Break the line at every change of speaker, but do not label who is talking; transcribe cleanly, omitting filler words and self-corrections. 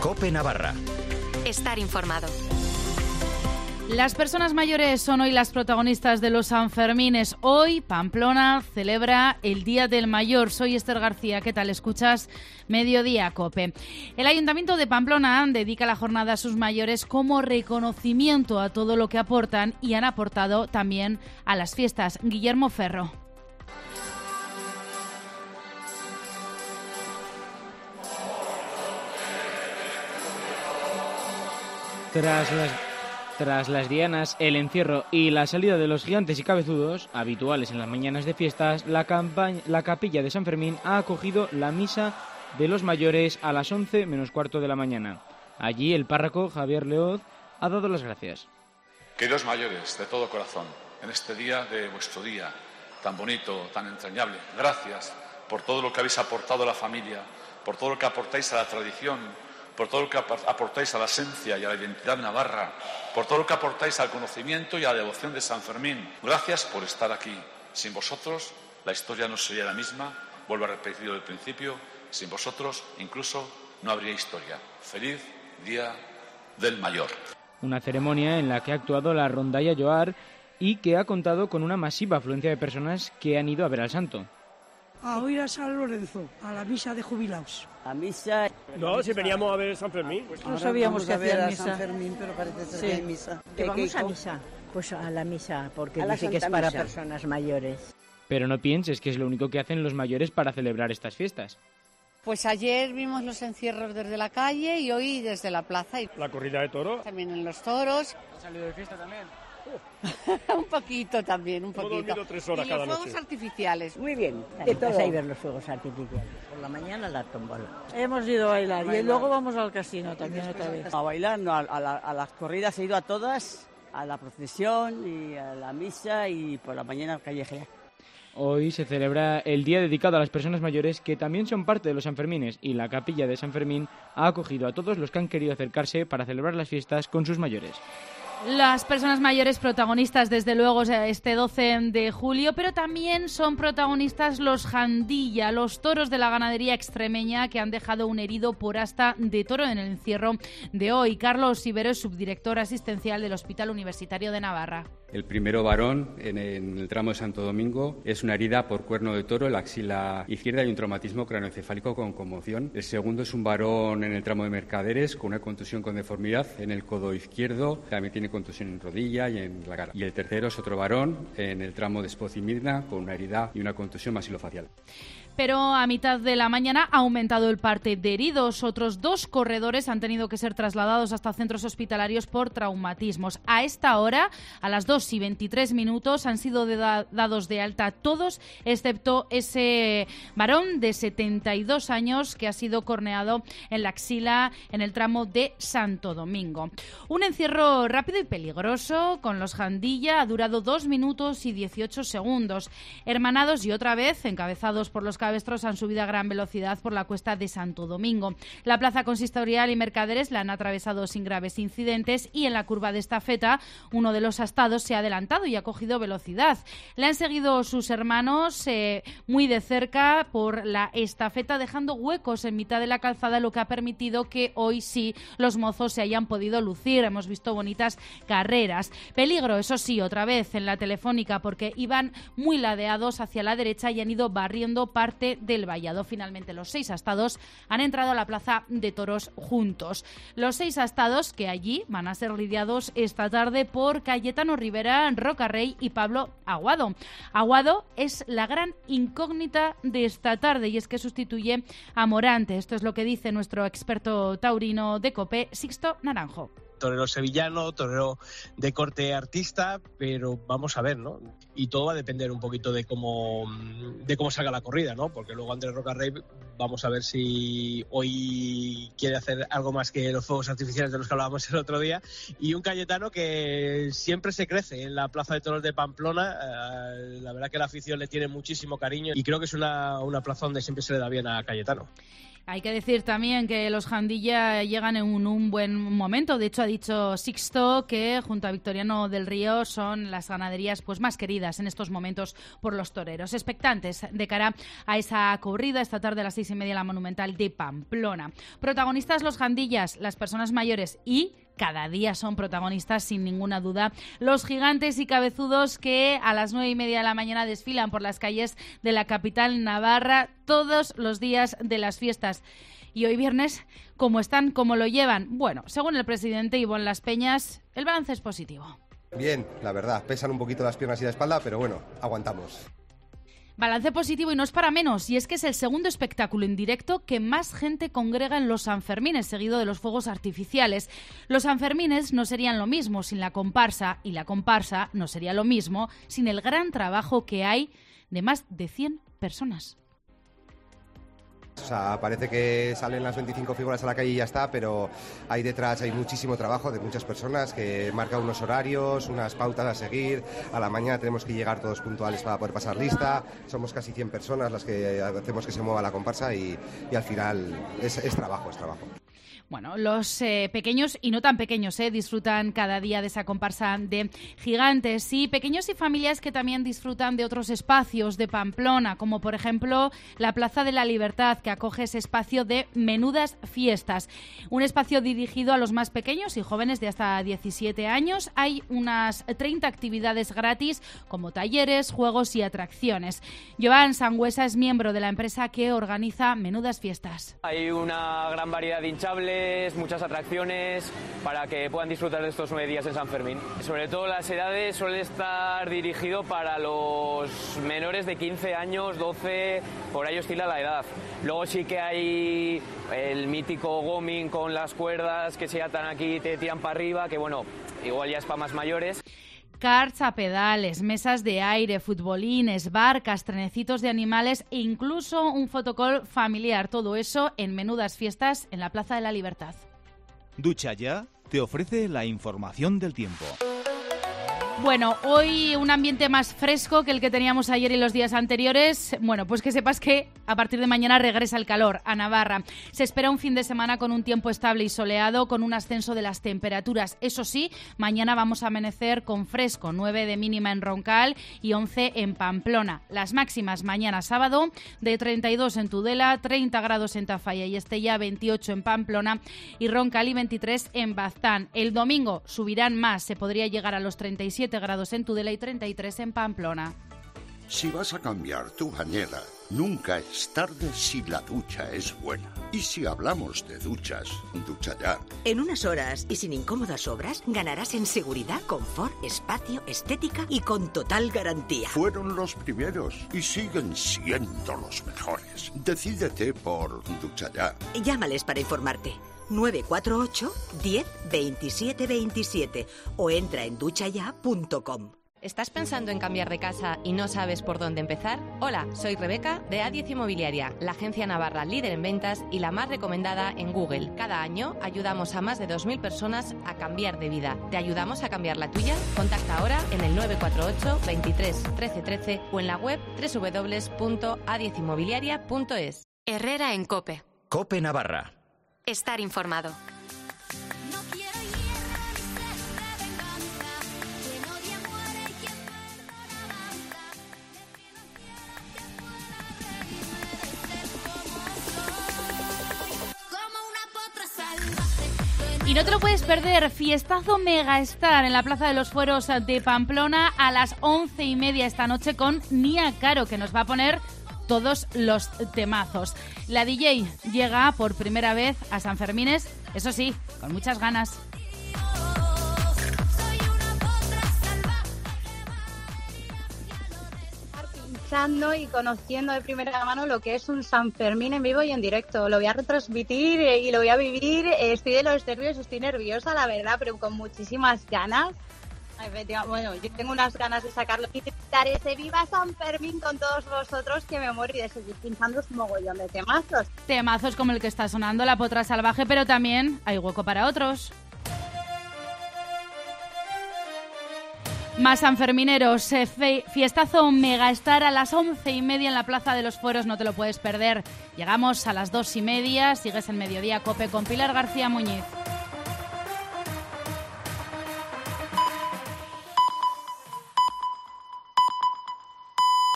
COPE Navarra.
Estar informado.
Las personas mayores son hoy las protagonistas de los Sanfermines. Hoy Pamplona celebra el Día del Mayor. Soy Esther García. ¿Qué tal? Escuchas Mediodía COPE. El Ayuntamiento de Pamplona dedica la jornada a sus mayores como reconocimiento a todo lo que aportan y han aportado también a las fiestas. Guillermo Ferro.
Tras las dianas, el encierro y la salida de los gigantes y cabezudos, habituales en las mañanas de fiestas, la capilla de San Fermín ha acogido la misa de los mayores a las 11 menos cuarto de la mañana. Allí el párroco Javier Leoz ha dado las gracias.
Queridos mayores, de todo corazón, en este día de vuestro día, tan bonito, tan entrañable, gracias por todo lo que habéis aportado a la familia, por todo lo que aportáis a la tradición, por todo lo que aportáis a la esencia y a la identidad navarra, por todo lo que aportáis al conocimiento y a la devoción de San Fermín. Gracias por estar aquí. Sin vosotros, la historia no sería la misma. Vuelvo a repetirlo del principio. Sin vosotros, incluso, no habría historia. Feliz Día del Mayor.
Una ceremonia en la que ha actuado la rondalla Lloar y que ha contado con una masiva afluencia de personas que han ido a ver al santo.
A oír a San Lorenzo, a la misa de jubilados.
A misa.
No, si veníamos a ver San Fermín.
Pues no sabíamos que hacía misa.
San Fermín, pero parece ser que hay misa.
¿Que vamos a misa? Pues a la misa, porque
a
dice que es para
misa.
Personas mayores.
Pero no pienses que es lo único que hacen los mayores para celebrar estas fiestas.
Pues ayer vimos los encierros desde la calle y hoy desde la plaza.
La corrida de toros.
También en los toros.
¿Has salido de fiesta también?
Un poquito también, un poquito.
Hemos dormido 3 horas
y
cada
los fuegos
noche.
artificiales.
Muy bien,
De todo. Vas a ir ver los fuegos artificiales. Por la mañana la tómbola.
Hemos ido a bailar y luego vamos al casino también otra vez.
A bailar, no, a las corridas he ido a todas, a la procesión y a la misa y por la mañana al callejera.
Hoy se celebra el día dedicado a las personas mayores que también son parte de los Sanfermines y la capilla de San Fermín ha acogido a todos los que han querido acercarse para celebrar las fiestas con sus mayores.
Las personas mayores protagonistas, desde luego, este 12 de julio, pero también son protagonistas los jandilla, los toros de la ganadería extremeña que han dejado un herido por asta de toro en el encierro de hoy. Carlos Ibero es subdirector asistencial del Hospital Universitario de Navarra.
El primero varón en el tramo de Santo Domingo es una herida por cuerno de toro en la axila izquierda y un traumatismo craneoencefálico con conmoción. El segundo es un varón en el tramo de Mercaderes con una contusión con deformidad en el codo izquierdo, también tiene contusión en rodilla y en la cara. Y el tercero es otro varón en el tramo de Espoz y Mirna con una herida y una contusión maxilofacial.
Pero a mitad de la mañana ha aumentado el parte de heridos. Otros 2 corredores han tenido que ser trasladados hasta centros hospitalarios por traumatismos. A esta hora, a las 2:23, han sido dados de alta todos, excepto ese varón de 72 años que ha sido corneado en la axila en el tramo de Santo Domingo. Un encierro rápido y peligroso con los jandilla ha durado 2 minutos y 18 segundos. Hermanados y otra vez encabezados por los cabestros han subido a gran velocidad por la cuesta de Santo Domingo. La plaza consistorial y Mercaderes la han atravesado sin graves incidentes y en la curva de estafeta uno de los astados se ha adelantado y ha cogido velocidad. Le han seguido sus hermanos muy de cerca por la estafeta, dejando huecos en mitad de la calzada, lo que ha permitido que hoy sí los mozos se hayan podido lucir. Hemos visto bonitas carreras. Peligro, eso sí, otra vez en la Telefónica, porque iban muy ladeados hacia la derecha y han ido barriendo parte del vallado. Finalmente los 6 astados han entrado a la plaza de toros juntos. Los 6 astados que allí van a ser lidiados esta tarde por Cayetano Rivera, Rocarrey y Pablo Aguado. Aguado es la gran incógnita de esta tarde y es que sustituye a Morante. Esto es lo que dice nuestro experto taurino de COPE, Sixto Naranjo.
Torero sevillano, torero de corte artista, pero vamos a ver, ¿no? Y todo va a depender un poquito de cómo salga la corrida, ¿no? Porque luego Andrés Rocarrey, vamos a ver si hoy quiere hacer algo más que los fuegos artificiales de los que hablábamos el otro día, y un Cayetano que siempre se crece en la Plaza de Toros de Pamplona. La verdad que la afición le tiene muchísimo cariño y creo que es una plaza donde siempre se le da bien a Cayetano.
Hay que decir también que los Jandilla llegan en un buen momento. De hecho, ha dicho Sixto que junto a Victoriano del Río son las ganaderías pues más queridas en estos momentos por los toreros. Expectantes de cara a esa corrida esta tarde a las 6:30 en la Monumental de Pamplona. Protagonistas los Jandillas, las personas mayores y cada día son protagonistas sin ninguna duda los gigantes y cabezudos que a las 9:30 de la mañana desfilan por las calles de la capital navarra todos los días de las fiestas. Y hoy viernes, ¿cómo están? ¿Cómo lo llevan? Bueno, según el presidente Ivón Las Peñas, el balance es positivo.
Bien, la verdad, pesan un poquito las piernas y la espalda, pero bueno, aguantamos.
Balance positivo y no es para menos, y es que es el segundo espectáculo en directo que más gente congrega en los Sanfermines, seguido de los fuegos artificiales. Los Sanfermines no serían lo mismo sin la comparsa, y la comparsa no sería lo mismo sin el gran trabajo que hay de más de 100 personas.
O sea, parece que salen las 25 figuras a la calle y ya está, pero ahí detrás hay muchísimo trabajo de muchas personas que marcan unos horarios, unas pautas a seguir. A la mañana tenemos que llegar todos puntuales para poder pasar lista. Somos casi 100 personas las que hacemos que se mueva la comparsa y al final es trabajo, es trabajo.
Bueno, los pequeños y no tan pequeños disfrutan cada día de esa comparsa de gigantes, y pequeños y familias que también disfrutan de otros espacios de Pamplona, como por ejemplo la Plaza de la Libertad, que acoge ese espacio de menudas fiestas. Un espacio dirigido a los más pequeños y jóvenes de hasta 17 años. Hay unas 30 actividades gratis, como talleres, juegos y atracciones. Joan Sangüesa es miembro de la empresa que organiza menudas fiestas.
Hay una gran variedad de hinchables, muchas atracciones para que puedan disfrutar de estos 9 días en San Fermín. Sobre todo las edades suele estar dirigido para los menores de 15 años, 12, por ahí oscila la edad. Luego sí que hay el mítico goming con las cuerdas que se atan aquí y te tiran para arriba, que bueno, igual ya es para más mayores.
Karts a pedales, mesas de aire, futbolines, barcas, trenecitos de animales e incluso un fotocall familiar. Todo eso en menudas fiestas en la Plaza de la Libertad.
Ducha Ya te ofrece la información del tiempo.
Bueno, hoy un ambiente más fresco que el que teníamos ayer y los días anteriores. Bueno, pues que sepas que a partir de mañana regresa el calor a Navarra. Se espera un fin de semana con un tiempo estable y soleado, con un ascenso de las temperaturas. Eso sí, mañana vamos a amanecer con fresco, 9 de mínima en Roncal y 11 en Pamplona. Las máximas mañana sábado de 32 en Tudela, 30 grados en Tafalla y Estella, 28 en Pamplona y Roncal y 23 en Baztán. El domingo subirán más, se podría llegar a los 37 grados en Tudela y 33 en Pamplona.
Si vas a cambiar tu bañera, nunca es tarde si la ducha es buena. Y si hablamos de duchas, Ducha Ya.
En unas horas y sin incómodas obras, ganarás en seguridad, confort, espacio, estética y con total garantía.
Fueron los primeros y siguen siendo los mejores. Decídete por Ducha Ya.
Llámales para informarte. 948 10 27 27 o entra en duchaya.com.
¿Estás pensando en cambiar de casa y no sabes por dónde empezar? Hola, soy Rebeca de A10 Inmobiliaria, la agencia navarra líder en ventas y la más recomendada en Google. Cada año ayudamos a más de 2.000 personas a cambiar de vida. ¿Te ayudamos a cambiar la tuya? Contacta ahora en el 948 23 13 13 o en la web www.a10inmobiliaria.es.
Herrera en COPE.
COPE Navarra.
Estar informado.
Y no te lo puedes perder, fiestazo Megastar en la Plaza de los Fueros de Pamplona a las 11:30 esta noche con Nia Caro, que nos va a poner todos los temazos. La DJ llega por primera vez a San Fermines, eso sí, con muchas ganas.
Y conociendo de primera mano lo que es un San Fermín en vivo y en directo. Lo voy a retransmitir y lo voy a vivir. Estoy de los nervios, estoy nerviosa, la verdad, pero con muchísimas ganas. Bueno, yo tengo unas ganas de sacarlo y gritar ese Viva San Fermín con todos vosotros, que me muero, y de seguir pinchando un mogollón de temazos.
Temazos como el que está sonando, La Potra Salvaje, pero también hay hueco para otros. Más sanfermineros, fiestazo Megastar a las 11:30 en la Plaza de los Fueros, no te lo puedes perder. Llegamos a las 2:30, sigues en Mediodía Cope con Pilar García Muñiz.